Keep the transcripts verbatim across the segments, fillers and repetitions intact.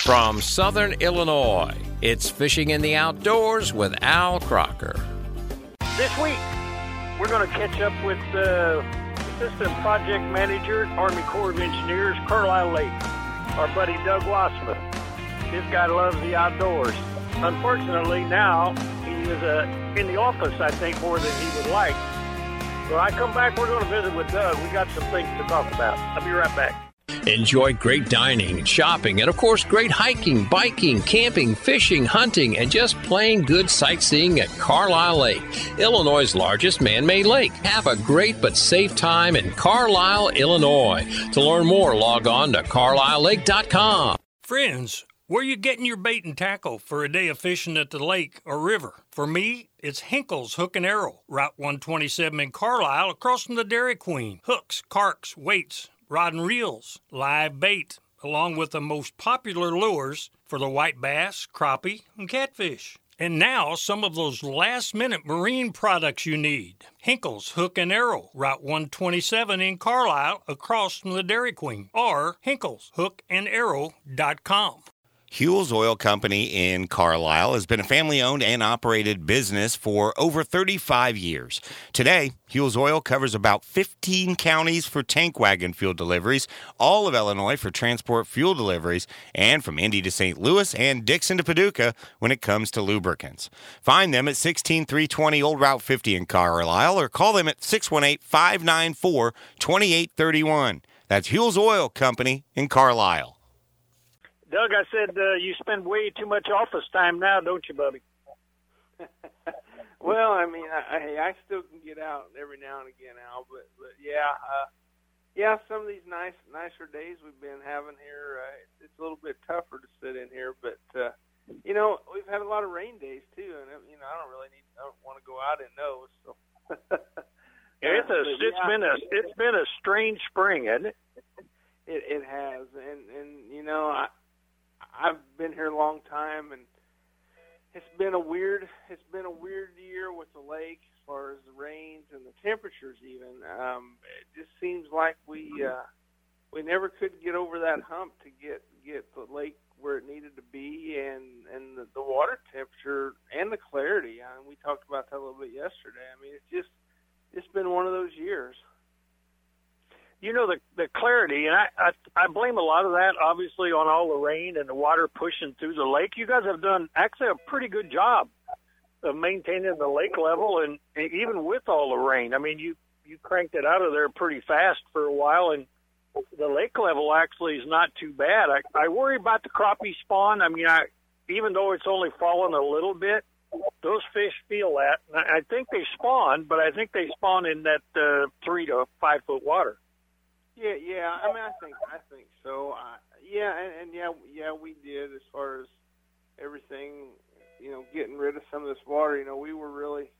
From Southern Illinois, it's Fishing in the Outdoors with Al Crocker. This week, we're going to catch up with the Assistant Project Manager, Army Corps of Engineers, Carlisle Lake, our buddy Doug Wassman. This guy loves the outdoors. Unfortunately, now he is uh, in the office, I think, more than he would like. When I come back, we're going to visit with Doug. We got some things to talk about. I'll be right back. Enjoy great dining, shopping, and of course great hiking, biking, camping, fishing, hunting, and just plain good sightseeing at Carlisle Lake, Illinois' largest man-made lake. Have a great but safe time in Carlisle, Illinois. To learn more, log on to carlisle lake dot com. Friends, where you getting your bait and tackle for a day of fishing at the lake or river? For me, it's Hinkle's Hook and Arrow, Route one twenty-seven in Carlisle, across from the Dairy Queen. Hooks, carks, weights, rod and reels, live bait, along with the most popular lures for the white bass, crappie, and catfish. And now, some of those last-minute marine products you need. Hinkle's Hook and Arrow, Route one twenty-seven in Carlisle, across from the Dairy Queen, or hinkles hook and arrow dot com. Huell's Oil Company in Carlisle has been a family-owned and operated business for over thirty-five years. Today, Huell's Oil covers about fifteen counties for tank wagon fuel deliveries, all of Illinois for transport fuel deliveries, and from Indy to Saint Louis and Dixon to Paducah when it comes to lubricants. Find them at sixteen three twenty Old Route fifty in Carlisle or call them at six one eight, five nine four, two eight three one. That's Huell's Oil Company in Carlisle. Doug, I said uh, you spend way too much office time now, don't you, Bubby? Well, I mean, I, I, I still can get out every now and again, Al, but, but yeah, uh, yeah, some of these nice, nicer days we've been having here, uh, it's, it's a little bit tougher to sit in here, but, uh, you know, we've had a lot of rain days, too, and, you know, I don't really need, I don't want to go out in those, so. yeah, it's, a, but, it's, yeah. been a, it's been a strange spring, hasn't it? It, it has, and, and you know, I, I've been here a long time, and it's been a weird, it's been a weird year with the lake as far as the rains and the temperatures. Even um, it just seems like we uh, we never could get over that hump to get get the lake where it needed to be, and and the, the water temperature and the clarity. I mean, we talked about that a little bit yesterday. I mean, it's just it's been one of those years. You know, the the clarity, and I, I I blame a lot of that, obviously, on all the rain and the water pushing through the lake. You guys have done actually a pretty good job of maintaining the lake level, and, and even with all the rain. I mean, you, you cranked it out of there pretty fast for a while, and the lake level actually is not too bad. I, I worry about the crappie spawn. I mean, I even though it's only fallen a little bit, those fish feel that. And I, I think they spawn, but I think they spawn in that uh, three to five foot water. Yeah, yeah. I mean, I think I think so. Uh, yeah, and, and yeah, yeah, we did as far as everything. You know, getting rid of some of this water. You know, we were really,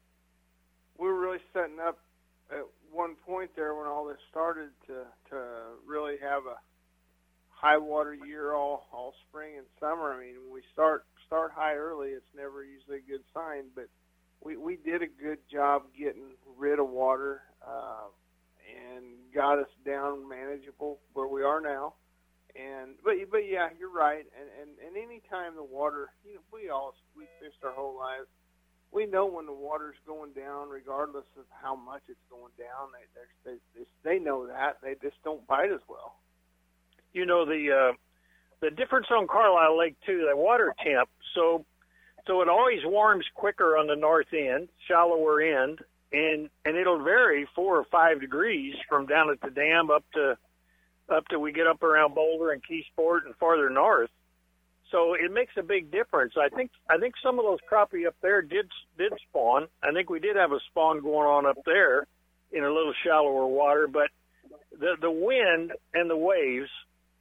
we were really setting up at one point there when all this started to to really have a high water year all all spring and summer. I mean, when we start start high early, it's never usually a good sign. But we we did a good job getting rid of water. Uh, and got us down manageable where we are now. And but but yeah, you're right. And and, and any time the water, you know, we all we fished our whole lives. We know when the water's going down, regardless of how much it's going down. They they they, they know that they just don't bite as well. You know the uh, the difference on Carlisle Lake too. The water temp, so so it always warms quicker on the north end, shallower end. And and it'll vary four or five degrees from down at the dam up to up to we get up around Boulder and Keysport and farther north. So it makes a big difference. I think I think some of those crappie up there did did spawn. I think we did have a spawn going on up there in a little shallower water. But the the wind and the waves,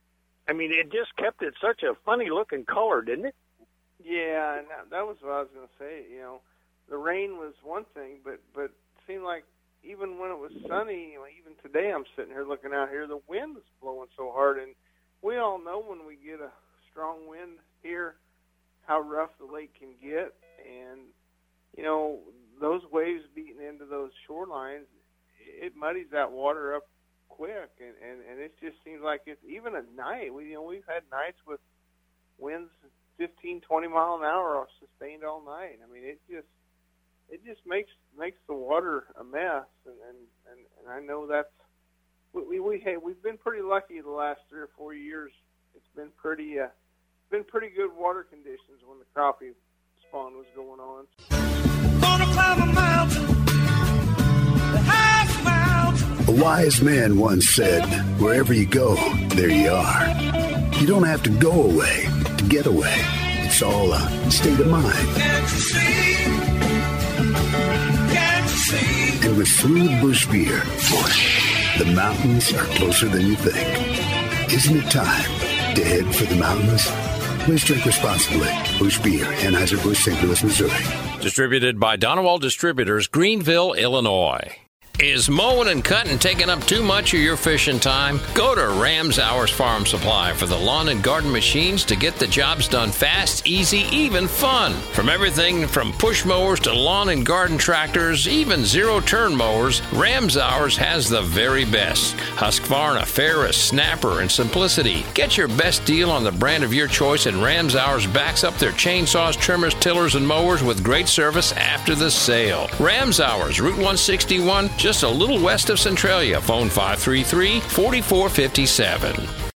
I mean, it just kept it such a funny looking color, didn't it? Yeah, and that, that was what I was going to say. You know. The rain was one thing, but but it seemed like even when it was sunny, you know, even today I'm sitting here looking out here, the wind was blowing so hard. And we all know when we get a strong wind here how rough the lake can get. And, you know, those waves beating into those shorelines, it muddies that water up quick. And, and, and it just seems like it's even at night. We, you know, we've had nights with winds fifteen, twenty mile an hour are sustained all night. I mean, it just it just makes makes the water a mess, and and, and, and I know that's we we, we hey, we've been pretty lucky the last three or four years. It's been pretty uh, been pretty good water conditions when the crappie spawn was going on. Gonna climb a mountain, the highest mountain. A wise man once said, wherever you go, there you are. You don't have to go away to get away. It's all a state of mind. Can't you see? Can't you see? And with smooth Busch beer, the mountains are closer than you think. Isn't it time to head for the mountains? Please drink responsibly. Busch Beer, Anheuser-Busch, Saint Louis, Missouri. Distributed by Donewald Distributors, Greenville, Illinois. Is mowing and cutting taking up too much of your fishing time? Go to Rams Hours Farm Supply for the lawn and garden machines to get the jobs done fast, easy, even fun. From everything from push mowers to lawn and garden tractors, even zero-turn mowers, Rams Hours has the very best. Husqvarna, Ferris, Snapper, and Simplicity. Get your best deal on the brand of your choice, and Rams Hours backs up their chainsaws, trimmers, tillers, and mowers with great service after the sale. Rams Hours, Route one sixty-one, just a little west of Centralia. Phone five three three, four four five seven.